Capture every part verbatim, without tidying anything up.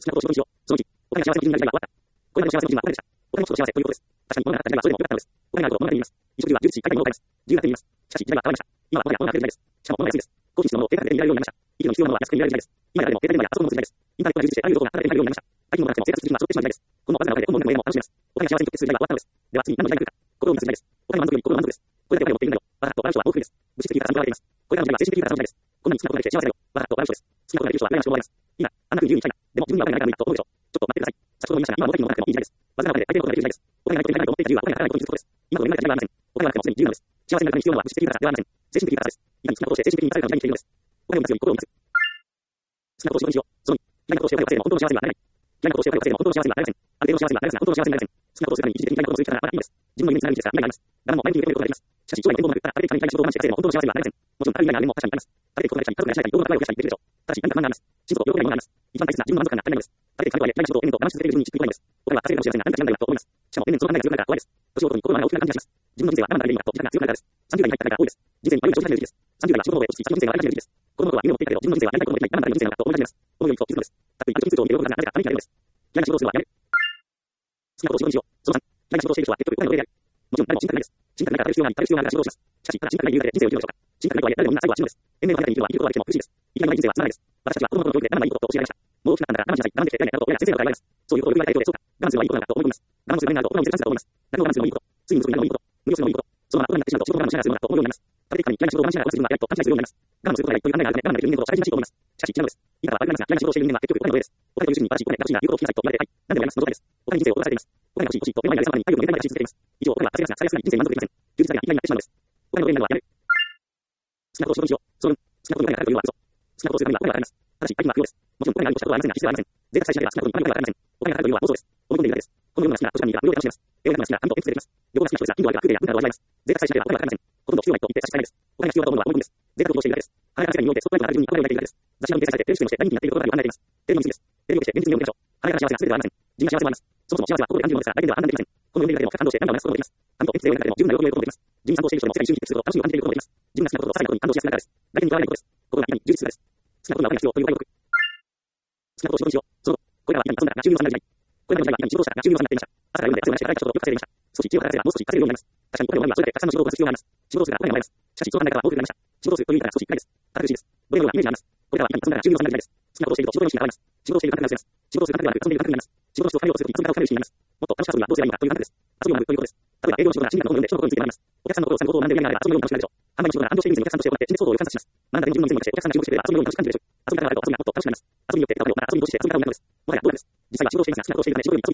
好きなことを仕事にしよう。そのうち、お金が幸せの基準になる時代が終わった。これまでの幸せの基準はお金でした。お金も少し幸せということです。確かに物があった時代はそれでも良かったのです。お金があることを物が言います。衣食住は充実し、快感にも買えます。自由が手に入ります。しかし時代は変わりました。今は物が物が増える時代です。しかも物が安いです。高品質のものを定価で手に入れられるようになりました。いいのに必要なものは安く手に入れられる時代です。今や誰でも携帯電話やパソコンを持つ時代です。インターネットが充実してあらゆることがタダで手に入るようになりました。大金もなくても生活水準が揃ってしまう時代です。このわずかなお金で本物のものを楽しめます。お金が幸せにとってする時代は終わったのです。では次に何の時代が来るか。心を満たす時代です。お金は満足より心は満足です。これだけお金を持っているんだよ。わざと笑う人は幸福です。物質的豊かさにとらわれています。これらの時代は精神的豊かさの時代です。こんなに好きなことができて幸せだよ。わざと笑う人です。好きなことができる人は羨ましく思われます。今、あんな風に言うにしたいな。でも自分にはお金がないから無理だと思うでしょう。ちょっと待ってください。先ほど言いましたが、今はお金もなくてもいい時代です。わずかなお金で相手のことができる時代です。お金がないといけないと思っていた自由はお金が払わないことに気づくことです。今この世の中にはありません。お金がなくてもすでに自由なのです。幸せになるために必要なのは物質的豊かさではありません。精神的豊かさです。いかに好きなことをして精神的に豊かな時代に生きているのです。お金を持つより心を持つ。好きなことを仕事にしよう。そのに、嫌いなことをしてお金を稼いでも本当の幸せにはなれない。嫌いなことをしてお金を稼いでも本当の幸せにはなれません。ある程度の幸せにはなれますが、本当の幸せになれません。好きなことをするために一時的に嫌いなことをする力があればいいです。自分の夢につながる道ですが、未来があります。誰も前向きに受け止めることができます。しかし、将来の展望がなく、ただあれで他人に嫌いな仕事を毎日稼いでも本当の幸せにはなれません。もちろん、ある未来がある面も確かにあります。食べていくことができたり、家族や社会にどうなくらいを増やしたりできるでしょう。ただし、何か不安があります。心臓と喜びがあります。一番大切な自分の満足感が足りないのです。食べて金とはいえ、嫌いな仕事を延々と我慢し続ける自分にきっといいのです。お金は稼いでも幸せな何かしらないと思います。しかも、年々その考えが強くなるから怖いです。年を取るに心の穴が大きくなる感じがします。自分の人生は我慢なられるんだと自覚が強くなるからです。さんじゅう代に入った方が多いです。人生に迷いを生じ始める時期です。さんじゅう代は仕事の方へ落ち着き、先の人生が歩み始める時期です。子供の頃は夢を持っていたけど、自分の人生はやりたいこともできない、我慢なられる人生なんだと思い始めます。思うようにと気づくのです。たとえ歩きについてを見ていることがなぜかためになれるのです。嫌いな仕事をするのはやめる。好きなことを仕事にしよう。そのさん、嫌いな仕事をしている人は結局お金の上である。もちろん誰も信じたくないです。信じたくないから食べる必要があり、食べる必要があるから仕事をします。しかし、ただ信じたくない理由だけで人生を生きるのでしょうか。信じたくないとはいえ、誰もみんな最後は死ぬのです。延々とありがたい生きることは生きることができても苦しいです。生きがいのない人生はつまらないです。私たちは子供の頃の教育で我慢がいいことと教えられました。もう大きくなったんだから我慢しなさい。我慢できてやれないなど親や先生などから言われます。そういうことをよく言われたい人でしょうか。我慢するのはいいことなんだと思い込みます。我慢するのがいいなど大人を見せるチャンスだと思います。何を我慢するのもいいこと。ついに息子になるのもいいこと。無理をするのもいいこと。そのまま大人になってしまうと仕事を我慢しながらするのだと思うようになります。食べていくかに嫌いな仕事を我慢しながらするのは偉いと勘違いするようになります。我慢することがいいという考えがあるため、我慢できる人間ほど社会人らしいと思います。しかし違うのです。今はわかりますが、嫌いな仕事をしている人間は結局お金の上です。お金という主に素晴らしい、お金が欲しいな、言うことを聞きなさいと言われて、はい、何でもやります。その通りです。お金に人生を脅かされています。お金が欲しい欲しいと目の前にある様に愛を向けたいまでし続けています。以上、お金は稼げますが、使いやすくない人生に満足できません。充実だけが嫌いになってしまうのです。お金の上になるのはやめる。好きなことを仕事にしよう。その好きなことにお金がかかるというのは嘘。好きなことをするためにはお金がかかります。ただし、相手は不要です。もちろんお金があるとしたことはありませんが、必要はありません。贅沢さえしなければ好きなことにお金がかかりません。お金がかかるというのは妄想です。思い込んでいるだけです。この世の好きな図書館にいるが無料で楽しめます。絵を描くのが好きな関東を演出できます。旅行が好きな人ですが、インドアが空でや文化の味わいます。贅沢さえしなければお金がかかりません。ほとんど必要ないと言って差し支えないです。お金が必要だと思うのは思い込みです。贅沢をしているだけです。金が世界においてスポットライトが当たる順にお金を描いているだけです。雑誌が運転されてテレビ出演をして大人気になっていることが考えています。テレビの見過ぎです。テレビを見て現実に見ようでしょう。金が幸せが全てではありません。自分が幸せもあります。そもそも幸せは心で感じるものですが、外見では判断できません。この世にいるだけでも感動して涙を流すこともできます。感動を演出で描いても十分な喜びを得ることもできます。自分に賛同している人でも世界に瞬時にすること、楽しみを感じていることもできます。自分が好きなこととさらにことに感動しやすくなるからです。外見にとらわれないことです。心が今に充実するからです。好きなことにはお金が必要という概念を好きなことを仕事にしよう。そのこれらは今に遊んだら収入を収める時代。これらの時代は今に仕事をしたら収入を収めていました。朝から夜まで汗を流して働いた人とよく稼いでいました。少し知恵を働かせればもう少し稼げるようになります。確かにお金を生みはそれでたくさんの仕事をこなす必要があります。仕事をするからお金がもらえます。しかしその考え方は多くなりました。仕事をするという意味から少し暗いです。堅苦しいです。どれらはイメージがあります。これらは今に遊んだら収入を収める時代です。好きなことをしていると仕事の意識が現れます。仕事をしている感覚が薄れます。仕事をする感覚ではなく遊んでいる感覚になります。仕事をしてお金をするときにその感覚を彼氏になります。もっと楽しく遊ぶにはどうすればいいのかという感覚です。遊びを学ぶということです。例えば営業の仕事が真面目なことを読んで人の心について学びます。お客さんの心をつかむことを学んでいるやりながら遊びのように楽しくなるでしょう。販売の仕事なら感動している人にお客さんとして行って真実行動を予算します。学んだ点自分の全部としてお客さんが仕事してくれば遊びのように楽しく感じるでしょう。遊び方があると遊びがもっと楽しくなります。遊びによって得たお金をまた遊びに投資して遊び方を学ぶのです。もはやどうなんです。実際は仕事をしていますが、好きなことをしているため仕事より遊びという感覚になります。遊びを兼ねるとは自分の前の投資です。遊びを兼ねると自分の前の投資です。遊びを兼ねると自分の前の収入にもつながります。遊びの人は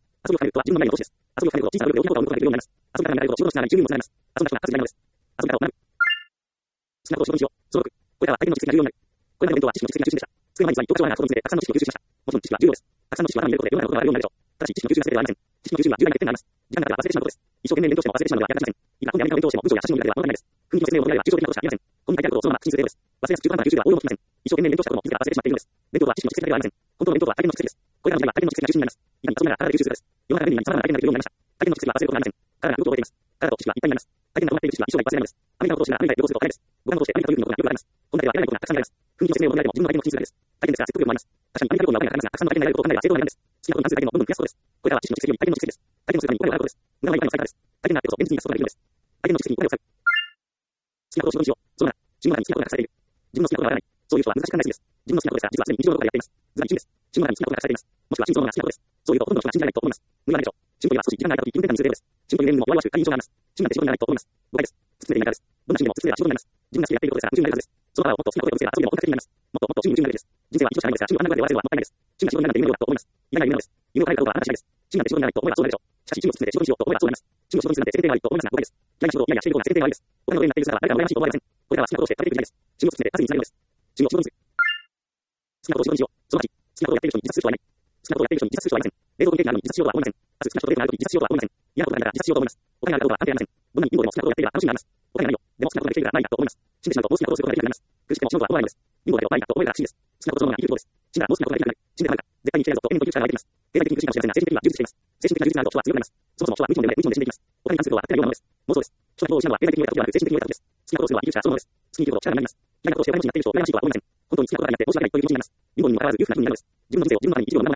仕事をしながら収入にもつながります。遊び方は学ぶと仕事になるのです。遊び方を学ぶ。好きなことを仕事にしよう。そのろく、これらは相手の知識が重要になる。これまでの勉強は知識の知識が中心でした。机の前に座り、教科書を学ぶことにつれてたくさんの知識を吸収しました。もちろん知識は重要です。たくさんの知識は頭に入れることで世の中のことがあるようになるでしょう。ただし知識の吸収が全てではありません。知識の吸収は重大な欠点があります。時間がかかれば忘れてしまうことです。一生懸命勉強しても忘れてしまうのでは役立ちません。今今度やめた勉強をしても文章や写真を見るだけでは物足りないです。雰囲気の説明を求めれば抽象的なことしかありません。この書いてあることをそのまま口にする程度です。忘れやすく中途半端な吸収では応用もつきません。一生懸命勉強したことも自ら忘れてしまっているのです。勉強は知識の蓄積だけではありません。本当の勉強は体験の蓄積です。これらの時代は体験の蓄積が中心になります。今に遊びながら体で吸収するです。世の中で便利に様々な体験ができるようになりました。体験の蓄積は忘れることがありません。体が動くことを覚えています。体と知識はいっぱいになります。体験が埋まっている知識は一生涯忘れないのです。アメリカのことをしながらアメリカで旅行するとお金です。ご覧のことをしてアメリカという国のことがよくあります。この中では得られないことがたくさんあります。雰囲気の説明を求められても自分の体験の口にするだけです。体験ですから説得力もあります。確かにアメリカ旅行にはお金がかかりますが、たくさんの体験が得られることを考えれば正当な値段です。好きなことに関する体験もどんどん増やすことです。これらは知識の蓄積より体験の蓄積です。体験のするためにお金を払うことです。無駄はいかにも最高です。体験があってこそ現実に出すことができるのです。体験の蓄積にお金を使う。好きなことを仕事にしよう。そうなら、自分の中に好きなことが隠されている。自分の好きなことがわからない。そういう人は難しく考えすぎです。自分の好きなことですが、実はすでに日常のことからやっています。図が一瞬です。自分の中に好きなことが隠されています。もしくは真実のものが好きなことです。そういうとほとんどの人が信じられないと思います。無理はないでしょう。信仰には少し時間がないかとき、一分間にする程度です。信仰に年にも弱々しく他人印象があります。信なんて仕事にならないと思います。誤解です。突き詰めていないからです。どんな信にも突き詰めれば仕事になります。自分が好きでやっていることですから、夢中になるはずです。その場をもっと好きなことでぶつければ遊びでも本格的になります。もっともっと趣味に夢中になるです。人生は一度しかないのですが、趣味をあんなぐらいで終わらせるのはもったいないです。趣味が仕事になるなんて夢のようだと思います。いらない夢なのです。夢を変えることはあなた次第です。趣味なんて仕事にならないと思えばそうなるでしょう。しかし趣味を進めて仕事にしようと思えばそうなります。趣味を仕事にするなんて世間体が悪いと思いますが誤解です。嫌いな仕事を嫌いやしていることが世間体が悪いです。お金の上になっている姿は誰からも羨ましいと思われません。これらは好きなことをして食べていく時代です。趣味を進めて稼ぎにされるのです。趣味を仕事にする。好きなことを仕事にしよう。そのはち、好きなことをやっている人に自殺する人はいない。好きなことをやっている人に自殺する人はいません。冷蔵庫にケーキがあるのに自殺しようとは思いません。明日好きな人とデートがあるとき自殺しようとは思いません。嫌なことがあるから自殺しようと思います。お金があるかどうかは関係ありません。どんなに貧乏でも好きなことをやっていれば楽しみがあります。お金がないよ。でも好きなことができているからないんだと思います。死んでしまうともう好きなことをすることができなくなります。苦しくても死ぬことは怖いのです。貧乏だけどないんだと思えば楽しいです。好きなことそのものが生きることです。死んだらもう好きなことができなくなる。死んでないか。絶対に生きていないぞと永遠と生きる力が湧いています。経済的に苦しいかもしれませんが、精神的には充実しています。精神的な充実があると人は強くなります。そもそも人は無理にで無理にで死んでいきます。お金に関することは当たり前のものです。妄想です。人のことを失うのは経済的に得たことではなく精神的に得たことです。好きなことをするのは生きる力そのものです。好きに生きることを力になります。嫌いなことをしてお金持ちになっている人を羨ましいとは思いません。本当に好きなことがあって投資ができないという気持ちになります。貧乏にもかかわらず裕福な気分になるのです。自分の人生を自分のために生きるのをまもなく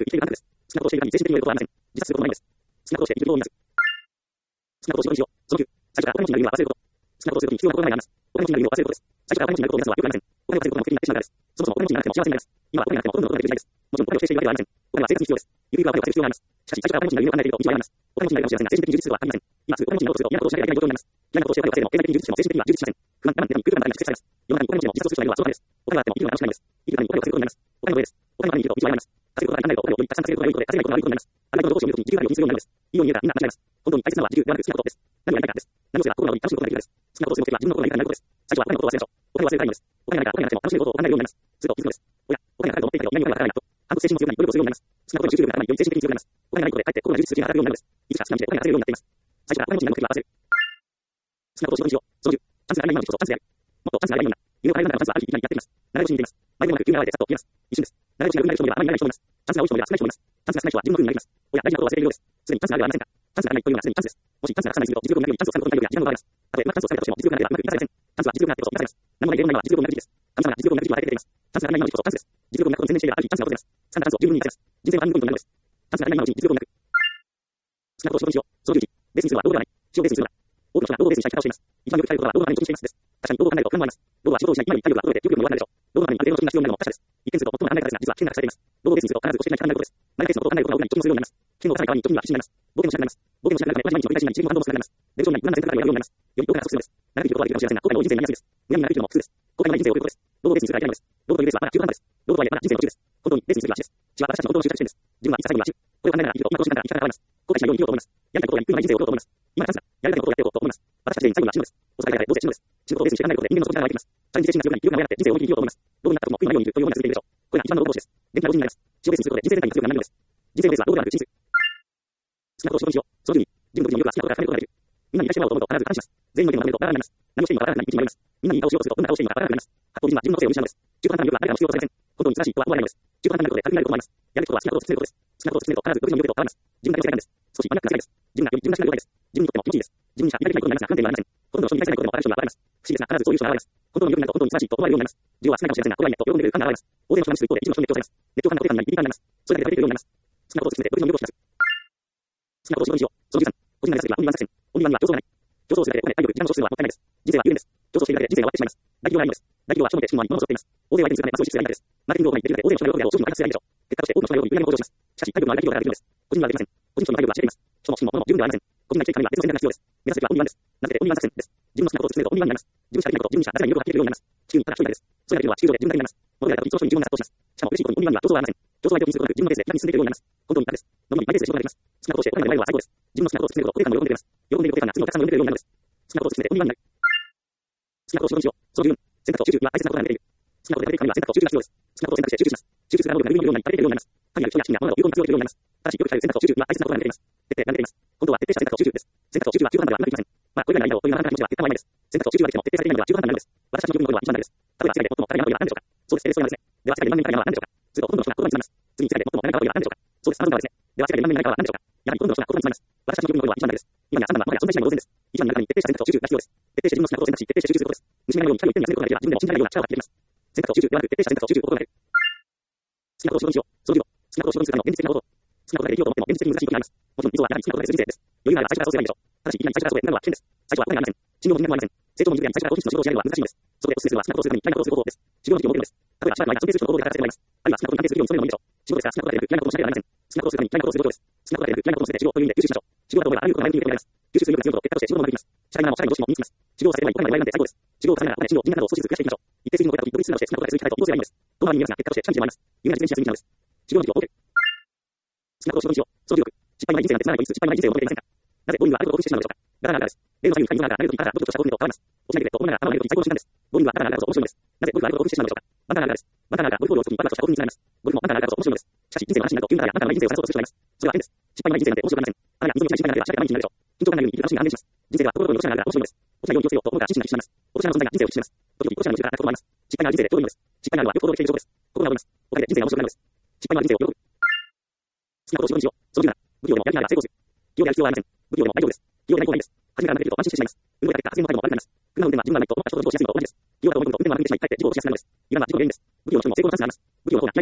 きているからです。好きなことをしているがに精神的に良いことはありません。自殺することもないのです。好きなことをして生きることを言います。好きなことを仕事にしよう。そのきゅう、最初からお金持ちになる意味は忘れること。好きなことをすることに必要なことがないのです。お金持ちになる意味を忘れることです。最初からお金持ちになることを目指すのはよくありません。お金を忘れることも不利になってしまうからです。そもそもお金持ちにならなくても幸せになります。今はお金がなくてもほとんどのことができる時代です。もちろんお金をしているわけではありません。お金は生活に必要です。ゆくゆくはお金を忘れる必要があります。しかし、最初からお金持ちになる意味を考えていると道はあります。お金持ちになるかもしれませんが、精神的に充実することはありません。今すぐお金持ちになろうとすると嫌なことをしなければいけない状況になります。嫌なことをしてお金を忘れるも経済的に充実しても精神的には充実しません。不満、我慢、妬み、空間、悩み、ストレスされます。世の中にお金持ちでも自殺をする人がいるのはそのためです。お金があっても生きるのが楽しくないのです。生きるためにお金を稼ぐことになります。お金の上です。お金のために生きると道はあります。稼ぐことが簡単になるとお金をよりたくさん稼ぐことが良いことで、稼げないことが悪いことになります。あなたのどうしよう見るときに自由があるようにするようになるのです。いいように見えるがみんな間違います。本当に大切なのは自由ではなく好きなことです。何をやりたいかです。何をすれば心がより楽しむことができるかです。好きなことをする目的は自分の心が豊かになることです。最初はお金のことを忘れましょう。お金を忘れたらいいのです。お金がないからお金がなくても楽しめることを考えるようになります。すると気づくのです。おや、お金がかかると思っていたけど何もお金がかからないと。反復精神も強くなり努力をするようになります。好きなことに集中力が高まりより精神的に強くなります。お金がないことでかえって心が充実する気が働くようになるのです。いつか少なくてお金が稼げるようになっています。最初からお金持ちになる目的は忘れる。好きなことを仕事にしよう。そのじゅう、チャンスがあれば今のうちこそチャンスである。もっとチャンスがあればいいような。夢を叶えるならチャンスはある日いきなりやってきます。流れ星に似ています。迷子もなく急に現れてさっと消えます。一瞬です。流れ星が運になる人もいればあまりにならない人もいます。チャンスが多い人もいれば少ない人もいます。チャンスが少ない人は自分の運になります。おや、大事なことを忘れているようです。すでにチャンスがあるではありませんか。チャンスがありませんか。チャンスがないというのはすでにチャンスです。もしチャンスが重なりすぎると実力がなくチャンスをつかむことになるような時間があります。たとえうまくチャンスをつかめたとしても実力がなければうまくいかせません。チャンスは実力があってこそ生かされます。何もないでの今は実力をなく時です。神様が実力をなく時を与えてくれています。チャンスがない今のうちこそチャンスです。実力をなくことに専念していればある日チャンスが訪れます。つかんだチャンスを十分に生かせます。人生は半分となるのです。チャンスがない今のうちに実力をなく。好きなことを仕事にしよう。そのじゅういち、ベースにするは道具ではない。使用ベースにするは。多くの人が道具をベースにした生き方をしています。一番よく聞かれることは道具のために貯金していますです。確かに道具を考えると不安もあります。道具は仕事をしない今に体力が衰えて体力も弱くなるでしょう。道具のためにある程度の貯金が必要になるのも確かです。一見すると最も考え方ですが実は危険な考え方です。道具をベースにすると必ずご指摘な時間になることです。何か別のことを考えることが多くなり貯金をするようになります。危険を犯さない代わりに貯金には必死になります。冒険をしなくなります。冒険をしなくなるため私毎日繰り返しになり自分の反動も少なくなります。レベルに無駄な選択がやるようになります。より多くなる必要です。長く生きることはできるかもしれませんが、後悔の多い人生になりやすいです。無駄に長く生きるのも苦痛です。後悔のない人生を送ることです。道具をベースにするからいけないのです。道具というベースはまだ中途半端です。道具とはいえまだ人生の途中です。本当にベースにするは足です。血は私たちの本当の収穫地点です。自分はいつ最後には足。これを考えながら生きると今この時間から生き方が変わります。後悔しないように生きようと思います。やりたいことをやり、不満な人生を送ろうと思います。今がチャンスだ。やりたいことをやっていこうと思います。私たち全員最後には死ぬのです。お疲れ様でどうせ死ぬのです。仕事をベースにして考えることで人間の底力が湧いてきます。チャレンジ精神が強くなり、気力が上がって人生を思い切り生きようと思います。どうになったとも悔いのないようにいるというような続けるでしょう。これが一番の道具です。元気な老人になります。仕事ベースにすることで人生全体に強くなるのです。人生のベースは道具ではなく真実。好きなことを仕事にしよう。そのじゅうに、自分の時によくは好きなことが叶えることができる。みんなに対してもらおうと思うと必ず感謝します。全員の意見をまとめるとバラバラになります。何をしていいのかわからなくなり道に迷います。みんなに言い方をしようとするとどんな顔をしていいのかわからなくなります。八方美人は自分の個性を失うのです。中途半端な魅力は誰かも必要とされません。本当に素晴らしいとは思われないのです。中途半端な魅力で軽くなることもあります。やることは好きなことを突き詰めることです。好きなことを突き詰めると必ず独自の魅力へと変わります。自分だけの世界観です。少し真逆な世界です。自分がより自分らしくなる世界です。自分にとっても気持ちいいです。自分にしか理解できないことになりますが不安定にはなりません。ほとんどの人に理解されないことでも新しい人には現れます。不思議ですが必ずそういう人が現れます。本当の魅力になると本当に素晴らしいと思われるようになります。自分は少ないかもしれませんが、これはいいねと喜んでくれる感が現れます。大勢の人が無視する一方で一部の人に熱狂されます。熱狂感が固定感になり、ビビ感になります。それだけで食べているようになります。好きなことを突き詰めて独自の魅力を引き出す。好きなことを仕事にしよう。そのじゅうさん、個人が目指す先はオンリーワン作戦。オンリーワンには競争がない。競争するだけでお金、体力、時間の消費するのはもったいないです。人生は有限です。競争しているだけで人生は終わってしまいます。大企業がないのです。大企業は人の手、資本は日本を背負っています。大勢を相手にするためパスを意識するやり方です。マーケティングを行いできるだけ大勢の人が喜ぶであろう商品の開発するやりでしょう。結果として多くの人が喜び、売り上げも向上します。しかし、体力のある大企業からできるのです。個人にはできません。個人の人の体力は知れています。人も資本も物も十分ではありません。個人が生きていくためには別の選択が必要です。目指すべきはオンリーワンです。名付けてオンリーワン作戦です。自分の好きなことを突き詰めるとオンリーワンになります。自分しかできないこと、自分にしかなせない魅力が消えていくようになります。地球にただ一人だけです。それができるのは地球上で自分だけになります。物がやったとき、一人に自分が殺到します。しかも嬉しいことにオンリーワンには競争はありません。競争相手を気にすることなく自分のペースで左に進んでいけるようになります。本当に楽です。のびのびマイペースで仕事ができます。好きなことをしてお金が得られるのは最高です。自分の好きなことを突き詰めること、固定感も喜んでくれます。喜んでいる固定感が次のお客さんを呼んでくれるようになるのです。好きなことを突き詰めてオンリーワンになる。好きなことを仕事にしよう。そのじゅうよん、選択と集中は大切なことが出ている。好きなことをやっていくためには選択と集中が必要です。好きなことを選択して集中します。集中するが能力が類のようになり、食べているようになります。神や人や資金が物を有効に活用できるようになります。ただし、よく使える選択と集中には大切なことが出ています。徹底が出ています。本当は徹底した選択と集中です。選択と集中は中途半端ではうまくいきません。まあ、これぐらいの内容というのは簡単な気持ちは結果は曖昧です。選択と集中ができても徹底されていないのでは中途半端なのです。私たちの自分のことは一番大事です。例えば世界で最も高い山登りは何でしょうか。そうです、エベレスト山ですね。では世界で何年高い山は何でしょうか。するとほとんどの人がここにつまります。次に世界で最も高い山登りは何でしょうか。そうです、アマゾン川ですね。では世界で何年高い山は何でしょうか。やはりほとんどの人がここにつまります。私たちの自分のことは一番大事です。今やさんばんはもはや存在しないも同然です。一番になるために徹底した選択と集中が必要です。徹底して自分の好きなことを選択し、徹底して集中することです。虫眼のように光を一点に集めることができれば自分でも信じられるような力を発揮できます。選択と集中ではなく徹底した選択と集中を心がける。好きなことを仕事にしよう。そのじゅうご、好きなことを仕事にするための現実的なこと。好きなことができようと思っても現実的に難しいことになります。もちろん理想はやはり好きなことができる人生です。余裕があれば最初からそうすればいいでしょう。ただし、いきなり最初からそうへなるのは危険です。最初はお金がありません。信用も人間もありません。成長も人間もありません。成長も人間も最初から高品質の仕事を仕上げるのは難しいのです。そこでお勧めするのは好きなことをするために嫌いなことをすることです。修行の時を持っているのです。例えばしばらくの間尊敬する人の行動で働かせてもらいます。あるいは好きなことに関係するように努めるのもいいでしょう。仕事ですから好きなことができる嫌いなことをしなければなりません。好きなことをするために嫌いなことをすることです。好きなことができる嫌いなことをするて修行という意味で吸収しましょう。修行だと思えばあらゆることが前向きに受けられます。吸収する力が強いと結果として修行もできます。社会ならも社会のどしも身につきます。修行をされる前にお金が得られるなんて最高です。修行をされながらお金、信用、人間などを少しずつ増やしていきましょう。一定数に残った時、独立するなどして好きなことが続いていたいと移動すればいいのです。どうなるに見えますが結果として近道でもあります。夢が実現しやすい道なのです。修行の時を設ける。好きなことを仕事にしよう。そのじゅうろく、失敗のない人生なんてつまらないと言いつつ失敗のない人生を求めていませんか。なぜボーイングはあることを克服してしまうのでしょうか。ガラガラガラです。例の左右に回りながら慣れるときからドキドキとしたゴルフと変わります。落ちないでと思いながら頭を上げるとき最高の瞬間です。ボーイングはバカながらこそ面白いのです。なぜゴルフはあることを克服してしまうのでしょうか。バカながらです。バカながらゴルフボールを打つときにバカとした興奮につながります。ゴルフもバカながらこそ面白いのです。しかし人生の話になると急ながらバカな人生を探そうとする人がいます。それは変です。失敗のない人生なんて面白くありません。あらや溝の道が失敗なければ仕掛けが毎日になるでしょう。緊張感ないように生きる楽しみが安定します。人生では心に落としながら面白いのです。落ちないように気をつけようと心が心身が一致します。落とし穴の存在が人生を一致します。時々落とし穴の内側から心があります。失敗のある人生でちょうどいいのです。失敗のあるはよく行動できている証拠です。心が折れます。おかげで人生が面白くなるのです。失敗のある人生を喜ぶ。好きなことを仕事にしよう。そのじゅうなな、不器用でもやりながら成功する。器用である必要はありません。不器用でも大丈夫です。器用でない方がいいです。初めからうまくいくと安心してしまいます。運動や結果、発言も態度も悪くなります。車の運転は自分がないと思った人と事故をしやすいのと同じです。器用だと思い込むと運転は悪くてしまい、かえって事故を起こしやすくなるのです。油断は自己原因です。不器用な人にも成功のチャンスがあります。不器用な方が嫌いになります。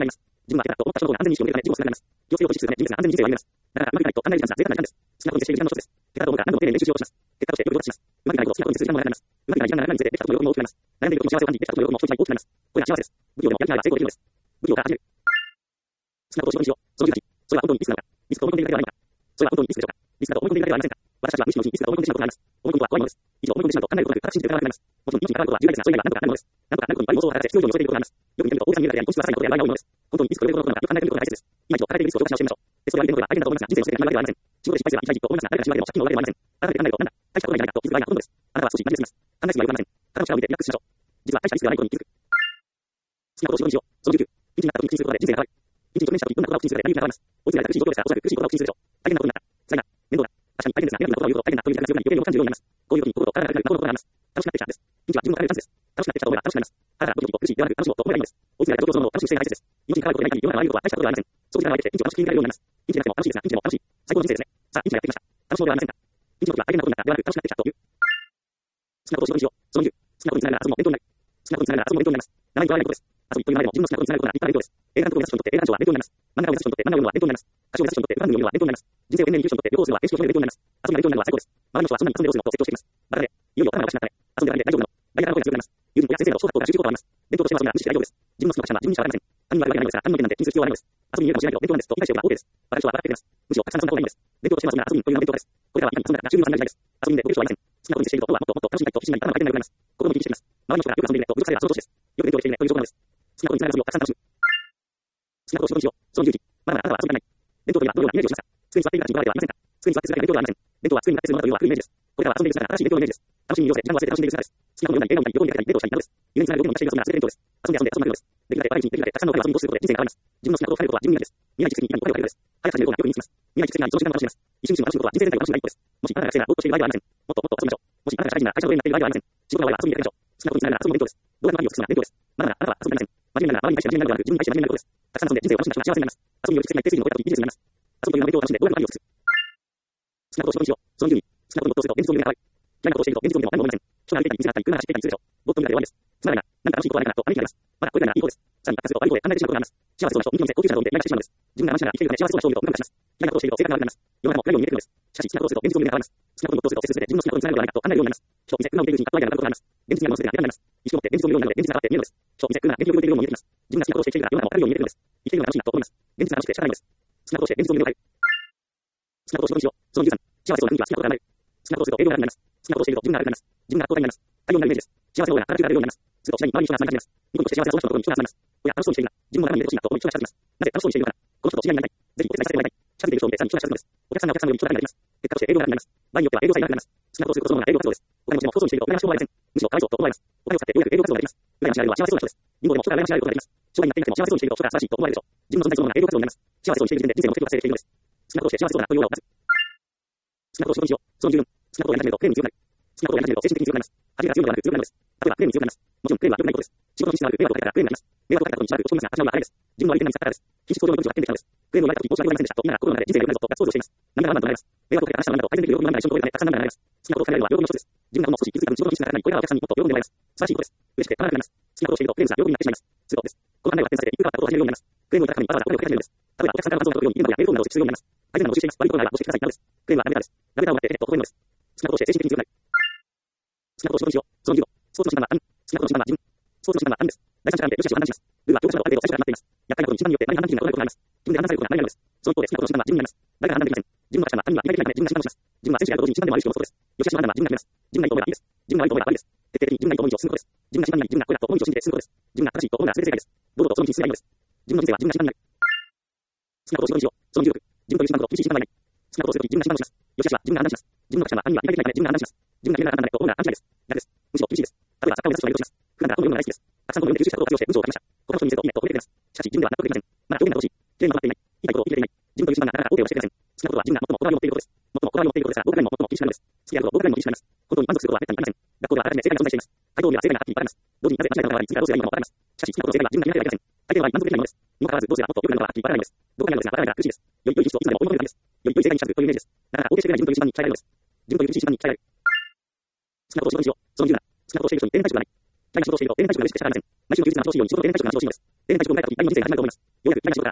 自分は明らかと思った衝動が安全認識を得るため自分をつながります。気をつけようとしつつ人生が安全に人生を歩みます。だから、うまくいかないと考える時間が贅沢な時間です。少なくともしている時間の一つです。結果だと思うが何度も丁寧に練習しようとします。結果としてよく上達します。うまくいかないと少なくともする時間も長くなります。うまくいかない時間が長くなるにつれてできたことの喜びも大きくなります。悩んでいることも幸せを感じ、できたことの喜びも一つ大きくなります。これが幸せです。不器用でもやる気があれば成功できるのです。不器用から始める。少なくとも仕事にしよう。そのじゅうはち、それは本当にリスクなのか、リスクと思い込んでいるだけではないのか、それは本当にリスクでしょうか、リスクだと思い込んでいるだけではありませんか。私たちは無視のうちにリスクだと思い込んでしまうことがあります。思い込むことは怖いものです。以上、思い込んでしまうと考えることなく、ただ信じているからわかります。もちろん、命に関わることは重大ですが、それ以外は何とかなるものです。何とかなることに妄想を働かせ、必要以上に恐れていることがあります。よく見てみると、大げさに見えるだけであり、本質は浅いことであり、本質は浅いことであり、本質は浅いことである場合が多いものです。本当にリスクということのことがよく考えてみることが大切です。今以上、考えているリスクを消化してみましょう。で、それは相手のことが相手だと思いますが、人生を恐れて考えるわけではありません。仕事で失敗すれば痛いと思いますが、誰が失敗でも借金のわけではありません。改めて考えると、なんだ、大したことないんじゃないかと気づく場合がほとんどです。あなたは少し真面目すぎます。考えすぎはよくありません。他の力を見てリラックスしましょう。実は大したリスクがないことに気づく。好きなことを仕事にしよう。そのじゅうきゅう、ピンチになった時に口にすることで人生が変わる。ピンチに直面した時、どんな言葉を口にするかで成り行きが変わります。追い詰められた苦しい状況ですから、おそらく苦しい言葉を口にするでしょう。大変なことになった。辛いな。面倒だ。確かに大変ですが、ネガティブな言葉を言うと大変なという自覚が強くなり余計に感じるようになります。こういう時に心を体が楽になることがあります。楽しくなってきたです。ピンチは自分の変えるチャンスです。楽しくなってきたと思えば楽しくなります。腹がドキドキと苦しいではなく楽しもうと思えばいいのです。追い詰められた状況そのものを楽しくしているのが大切です。命に関わることがない限り世の中の悪いことは大したことではありません。そう時間を空けてピンチを楽しく切り替えるようになります。ピンチでなくても楽しいですが、ピンチでも楽しい。最高の人生ですね。さあ、ピンチがやってきました。楽しそうではありませんか。ピンチの時は大変なことになったではなく楽しくなってきたという。好きなことを仕事にしよう。そのじゅう、好きなことにつながら遊ぶの勉強になる。好きなことにつながら遊ぶの勉強になります。長いとはないことです。遊びという名でも自分の好きなことにつながることが立派な勉強です。映画監督を目指す人にとって映画鑑賞は勉強になります。漫画家を目指す人にとって漫画を読むのは勉強になります。歌手を目指す人にとって歌番組を見るのは勉強になります。人生を懸命に生きる人にとって旅行をするのは練習を含める勉強になります。遊びが勉強になるのは最高です。周りの人はそんなに遊んでどうするのと説教してきます。バカで、いよいよ頭がおかしくなったね。遊んでないで大丈夫なの。大学の声が強くなります。友人とや先生など小学校から中高とあります。伝統としてはそんな無視して大丈夫です。自分の好きなことは自分にしかありません。他人に言われるわけがないのですが、他人の意見なんて気にする必要はないのです。遊びに言うかもしれないけど勉強なんですと言い返しておけば OK です。笑う人は笑ってくれます。むしろたくさん遊んだ方がいいんです。勉強としてはそんな遊びというのは勉強です。これからはいかに遊んだかが中流のさん代です。遊びにでおる人はいません。好きなことにしていると今度はもっともっと楽しみたいと必死になり頭が回転が良くなります。子供に気にしています。周りの人がよく遊んでいるねとうるさいがその年です。よく勉強できているねという状況なのです。好きなことにつながる遊びをたくさん楽しむ。好きなことを仕事にしよう。そのじゅうき、まだまだあなたは遊びがない。弁当といえばどのようなイメージをしますか。机に座っているから自分はではありませんか。机に座ってするだけが勉強ではありません。弁当は机に向かってするものだというのは古いイメージです。これからは遊んでいる姿が新しい勉強のイメージです。楽しみに寄せて時間を忘れて楽しんでいる姿です。好きなことを読んだり映画を見たり旅行に出たりデートをしたりなどです。夢につながる動きも出している遊びが全て勉強です。遊んで遊んで遊んで遊んでのです。できるだけ毎日にできるだけたくさんのお金を遊びに投資することで人生が変わります。自分の好きなことを変えることは自分にありです。未来実績にお金をかけることです。早く始めることがよく身につきます。未来実績がその時間が楽しみます。一瞬一瞬楽しむことは人生全体を楽しむ第一歩です。もしあなたが学生ならぼーっとしている場合ではありません。もっともっと遊びましょう。もしあなたが社会人なら会社の上になっている場合ではありません。仕事が終わりは遊びに出かけましょう。好きなことにつながる遊びの勉強です。動画のアプリを作るのは勉強です。まだまだあなたは遊びません。真面目なら周りに対して真面目になるのではなく自分に対して真面目になることです。たくさん遊んで人生を楽しんだ人が幸せになります。遊びによる知識が一定数に残った時に技術になります。遊ぶという名の勉強を楽しんで動画のアプリを作る。好きなことを仕事にしよう。そのじゅうに、好きなことをもっとすると現実を見る目が変わる。嫌いなことをしていると現実を見ても何も思いません。人が歩いていたり道があったり車が走っていたりするでしょう。ボットンがで終わりです。つまらないな。何か楽しいことはないかなと歩いています。まだこれからいいことです。さらに発すると悪いことで考えてしまうことがあります。幸せそうな人、人気の店、高級車などを見て毎日してしまうのです。自分が楽しながら生きているため幸せそうな人を見ると無駄がします。嫌いなことをしていると性格が悪くなります。世の中も暗いように見えてくるのです。しかし好きなことをすると現実を見る目が変わります。好きなことをもっとすると接するで自分の好きなことにつながることはないかと考えるようになります。人、店、車を見ているうちにかっこ悪いなることがあります。現実にあるものすべてがデカになります。意識を持って現実を見るようになるので現実が変わって見えるのです。人、店、車、電気を動いているようにも見えてきます。自分が好きなことをして生きているから世の中も明るいように見えてくるのです。生きているのが楽しいなと思います。現実が楽しくて仕方ないのです。好きなことをして現実を見る目が変わる。好きなことを仕事にしよう。そのじゅうさん、幸せそうな雰囲気は好きなことがなる。好きなことをすると営業が楽になります。好きなことをしていると自分が楽になります。自分が高台になります。太陽になるイメージです。幸せそうな形が出るようになります。すると次第に周りに人が集まります。ニコニコして幸せそうな人のところに人が集まります。おや、楽しそうにしているな。自分も中身に入れてほしいなと思い人が近づきます。なぜ楽しそうにしているのかな。この人と知り合いになりたい。ぜひお手伝いさせてもらいたい。近づいている人を見てさらに人が近づくのです。お客さんがお客さんより人が楽になります。結果として営業が楽になります。場合によっては営業さえ楽になります。好きなことをすることそのものが営業活動です。お金持ちも不幸そうにしていると羨ましく思われません。むしろかわいそうと思われます。お金を使ってようやく営業活動ができます。羨ましがるのは幸せそうな人です。貧乏でも人が羨ましがることができます。将来になっていなくても幸せそうにしていると人が素晴らしいと思われるでしょう。自分の存在そのものが営業活動になります。幸せそうにしている時点で人生の目的が達成しているのです。好きなことをして幸せそうなというのをまず。好きなことを仕事にしよう。そのじゅうよん、好きなことをやり始めるとクレームに強くなる。好きなことをやり始めると精神的に強くなります。初めから強いのではなく強くなるのです。例えばクレームに強くなります。もちろんクレームは良くないことです。仕事にしては迷惑をかけたからクレームになります。迷惑をかけたことにしばらく落ち込みますが、始まるのは早いです。自分の悪い点なんですからです。禁止行動の時が発展できたのです。クレームを言われた時申し訳ございませんでしたと言いながら心の中で人生が良くなるぞとガッツポーズをしています。涙が満々となります。迷惑をかけた話したのなど改善できる喜びの涙が一緒に声が出たくさん涙が流れます。好きなことを考えるのは喜びの一つです。自分がもう少し気づいたのに仕事に気づかなかったのにこれからお客さんにもっと喜んでもらいます。素晴らしいことです。嬉しくてたまらなくなります。好きなことをしているとクレームが喜びになってしまいます。することです。この考えは発展されていくらかったことを始めるようになります。クレームをいただくためにわざわざお金をかけ始めるのです。例えばお客さんからまずのように言うのやメールフォームなどをチェックするようになります。改善などを募集しています。悪いことがあれば教えてくださいなどです。クレームはダメです。ダメだを待ってえっと微笑むのです。好きなことをして精神的に強くなる。好きなことを仕事にしよう。そのじゅうご、スポーツの時間はあん。好きなことの時間は自分。スポーツの時間はあんです。第三者間でよしあしを判断します。ルールは教科書のある程度最初からなっています。厄介なことに一番によって何が判断できるのか分からないことがあります。自分で判断されることが何になるのです。その一方で好きなことの時間は自分になります。誰が判断できません。自分の価値観は他人には理解できないため自分が審判をします。自分は選手であると同時に一番でもある人のことです。よしあしの判断は自分が決めます。自分がいいと思えばいいです。自分が悪いと思えば悪いです。徹底的に自分がいいと思う道を進むことです。自分が一番になり自分がこれだと思う道を信じて進むことです。自分が正しいと思うのが全て正解です。堂々とその道に進めばいいのです。自分の人生は自分が一番になる。好きなことを仕事にしよう。そのじゅうろく、自分という一番のこと、厳しい一番がいない。好きなことをするとき自分が審判をします。よしあしは自分が判断します。自分の価値観は他人には理解できないため自分が判断します。自分が決めなかったんだねと思うのが勘違いです。嫌です。むしろ厳しいです。例えば作家を目指す人は移動します。普段から本を読むのが大好きです。たくさん本を読んで吸収したことを活用して文章を書きました。他の人に見せるといいねと褒めてくれます。しかし自分では納得できません。まだ表現が欲しい。クレームが待っていない。言いたいことを言い切れていない。自分という一番がなかなか OK をしてくれません。好きなことは自分が最もこだわりを持っていることです。最もこだわりを持っていることですが、僕らにも最も厳しくなるのです。好きなことを僕らにも厳しくなります。本当に満足することはめったにありません。学校ではあらかじめ正解が存在しています。回答日は正解がはっきり分かります。同時になぜ間違えたのかは次からどうすればいいのかも分かります。しかし好きなことの正解は自分が決めないといけません。相手の場合満足できないものです。にもかかわらずどうすればもっと良くなるのかははっきり分からないのです。どう考えるのですが分からないが苦しいです。より良い技術をいつまでも追い求めるためです。より良い正解に近づくというイメージです。だから OK してくれない自分という一番に鍛えられるのです。自分という一番に鍛えられる。好きなことを仕事にしよう。そのじゅうなな、好きなことをしている人に定年退職がない。嫌いな仕事をしていると定年退職が嬉しくて仕方ありません。毎週の休日が楽しいように仕事の定年退職が待ち遠しいのです。定年退職を迎えた時、第二の人生が始まると思います。ようやく嫌いな仕事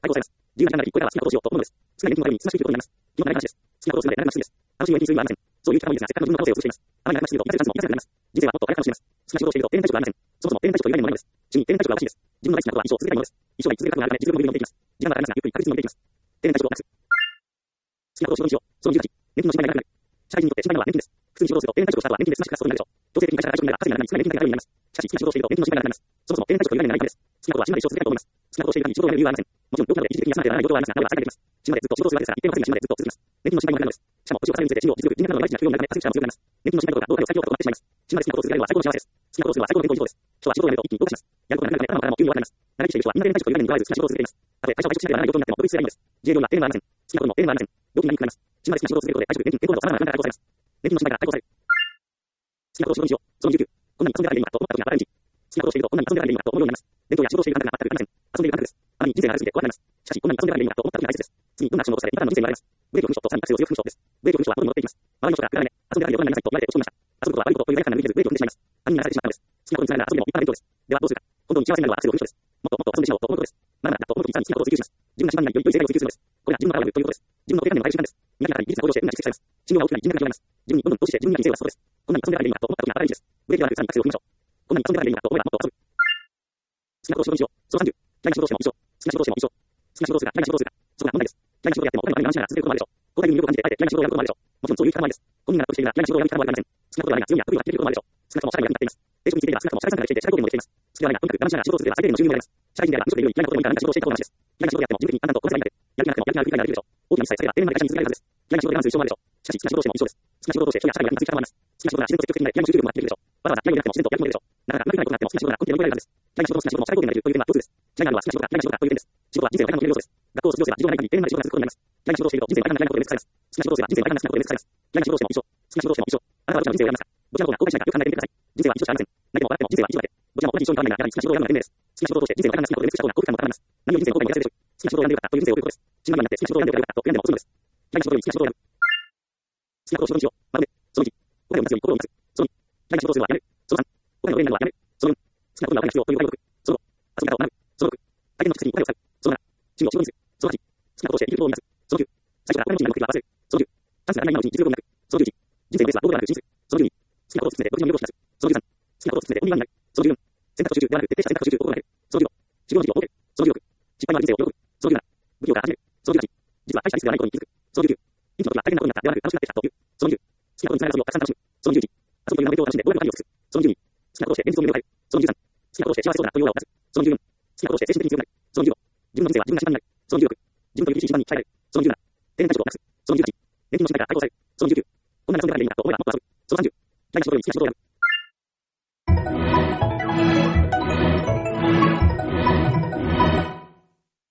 少ない年金の代わりに、少なし給与となります。基本的な話です。好きなことをするまでならなくするです。あまりに エムティー 数はありません。そういう期間もいいですが、せっかくの自分の可能性を潰しています。あまり長くすると、いつかもいつかになります。人生はもっと早くかもしれます。少な仕事をしていると定年退職はありません。そもそも定年退職という概念もないのです。主に定年退職が欲しいです。自分の大好きなことは一生続けたいものです。一生が続ける覚悟があるため、実力も伸びていきます。時間がかかりますが、ゆっくり確実に伸びていきます。定年退職をなくす。好きなことを仕事にしよう。そのじゅうはち、年金の心配がなくなる。社会人にとって心配なのは年金です。普通に仕事をすると定年退職をした後は年金で少なし暮らすことになるでしょう。強制的に会社から退職になれば稼ぎならない少ない年金が得られるようになります。しかし、好きな仕事をしていると年金の心配がなくなります。そもそも定年退職という概念がないからです。好きなことは死ぬまで一生続けたいと思います。好きなことをしている限り仕事を辞める理由はありません。もちろん、病気などで一時的に休まなければならない病気はありますが、なおは再開できます。死ぬまでずっと仕事をするわけですから、一定の稼ぎが死ぬまでずっと続きます。年金の心配もなくなるのです。しかも、年を重ねるにつれて死後、実力、人脈などの大事な給与になるため、稼ぐ力も強くなります。年金の心配とか、労働力を最強だとなってしまいます。死ぬまで好きなことを続けられるのは最高の幸せです。好きなことをするのは最高の健康の一方です。人は仕事を辞めると一気に動かします。やることがなくなるため、頭からも給料がなくなります。長生きしている人はみんな定年退職という概念にとらわれず、好きな仕事を続けています。たとえ会社を退職しなければならない状況になっても、独立すればいいのです。自営業には定年はありません。好きなことも定年はありません。病気になりにくくなります。死ぬまで好きな仕事を続けることで、退職、年金、健康など様々な不安から解放されます。年金の心配から解放される。好きなことを仕事にしよう。そのじゅうきゅう、こんなに遊んでられる意味がと思った時があったらいい。好きなことをしていると、こんなに遊んでられる意味がと思うようになります。伝統や仕事をしている感覚が全くありません。遊んでいる感覚です。あまりに人生が長すぎて怖くなります。しかし、こんなに遊んでられる意味がと思った時が大切です。次にどんなアクションを起こされ、いかがな人生になります。ブレーキを踏む人とさらにアクセルを強く踏む人です。ブレーキを踏む人は元に戻っていきます。周りの人がくだらね、遊んでられるようになりなさいと言われて落ち込みました。遊ぶことは悪いことという罪悪感が抜けずブレーキを踏んでしまいます。犯人にならされてしまったのです。好きなことにされるなら遊びでも一般の勉強です。ではどうするか。本当に幸せになるのはアクセルを踏む人です。もっともっと遊んでしまおうと思うことです。まだまだと思うときにさらに好きなことを追求します。自分が一番になり、より良い生活を追求するのです。これが自分の力を得るということです。自分の定年までの回収時間です。磨きながらに技術な行動をして運が蓄積されます。信用が大きくなり人脈が広がります。自分にどんどん投資して自分になる人生を出すことです。こんなに遊んでられる意味がと思った時があったらいいです。ブレーキはなくさらにアクセルを踏みましょう。こんなに遊んでられる意味がと思えばもっと遊ぶ。好きなことを仕事にしよう。そのさんじゅう、嫌いな仕事をしても一緒。好きな仕事をしても一緒。好きな仕事をするが嫌いな仕事をするが、そこが問題です。嫌いな仕事をやっても他にも他にも安心ながら続けることもあるでしょう。交代に魅力を感じてあえて嫌いな仕事をやることもあるでしょう。もちろんそういう生き方もありです。本人が納得しているが嫌いな仕事をやる生き方もありません。好きなことがないが強みや得意ができることもあるでしょう。少なくとも社会に役に立っています。定職については少なくとも社会参加ができていて社会貢献もできています。好きではないがとにかく我慢しながら仕事をするが最低限の収入もらえます。社会人であれば無職でいるより嫌いなことでもいいから何か仕事をしていた方がマシです。嫌いな仕事をやっても自分的に淡々とこなせばいいので、やる気なくてもやる気があるくらいならできるでしょう。大きなミスさえさえれば定年まで会社に続けられるはずです。嫌いな仕事で我慢する必要もあるでしょう。しかし好きな仕事をしても一緒です。好きな仕事をして人や社会の役に立つ力もあります。好きな仕事が自然と積極的になれ、嫌いな集中力も発揮できるでしょう。わざわざ嫌いになくても自然とやる気も出るでしょう。なかなかうまくいかないことがあっても好きな仕事が根気で残られるはずです。嫌いな仕事も好きな仕事も社会貢献ができるという点が共通です。嫌いなのは好きな仕事が嫌いな仕事だという点です。仕事は人生の大事な要素です。学校を卒業すれば自分がない限り定年まで仕事が続くことになります。嫌いな仕事をしていると人生の大事な嫌いなことで滅されます。好きな仕事をすれば人生の大事な好きなことで滅されます。嫌いな仕事をしても一緒。好きな仕事をしても一緒。あなたはどちらの人生を選びますか。どちらの方が後悔しないかよく考えてみてください。人生は一度しかありません。泣いても笑っても人生は一度だけ。どちらも同じ一生に変わらないなら、やはり好きな仕事を選ぶのが賢明です。好きな仕事を通して人生の大事な好きなことで美しさと後悔感も変わります。何より人生の後悔も痩せるでしょう。好きな仕事を選んでよかったという人生を送ることです。死ぬ間になって好きな仕事を選んでよかったと悔やんでも遅いのです。嫌いな仕事より好きな仕事を選ぶ。好きなことを仕事にしよう。まるで、そのいち、お金を持つように心を持つ。そのに、嫌いな仕事をするのはやめる。そのさん、お金を上になるのはやめる。そのよん、好きなことにはお金が必要というお金を置く。そのご、遊び方を学ぶ。そのろく、大変の季節にお金を使う。そのなな、趣味を仕事にする。そのはち、好きなことをして生きることを目指す。そのきゅう、最初からお金持ちになる目標を合わせる。そのじゅう、チャンスが当たり前のうちに実力を磨く。そのじゅういち、人生のベースはゴールではなく信じる。そのじゅうに、好きなことを突き詰めて独自の魅力を引き出す。そのじゅうさん、好きなことを突き詰めて本人がなる。そのじゅうよん、選択と集中ではなく徹底した選択と集中を心がける。そのじゅうご、自分の軸を設ける。そのじゅうろく、失敗は人生を喜ぶ。そのじゅうなな、不器用から始める。そのじゅうはち、実は大したリスクではないことに気づく。そのじゅうきゅう、ピンチの時は大変なことになったではなく楽しくなってきたという。そのじゅう、好きなことにつながる遊びをたくさん楽しむ。そのじゅういち、遊びという名の勉強を楽しんで暴力を尽くす。そのじゅうに、好きなことをして現実を見るを変える。そのじゅうさん、好きなことをして幸せそうだなというオーラを出す。そのじゅうよん、好きなことをして精神的に強くなる。そのじゅうご、自分の人生は自分が一番になる。そのじゅうろく、自分という厳しい一番に耐えられる。そのじゅうなな、定年退職をなくす。そのじゅうはち、年金の心配から解放される。そのじゅうきゅう、こんなに遊んでられる意味だと思えばもっと遊ぶ。そのさんじゅう、嫌いな仕事より好きな仕事を選ぶ。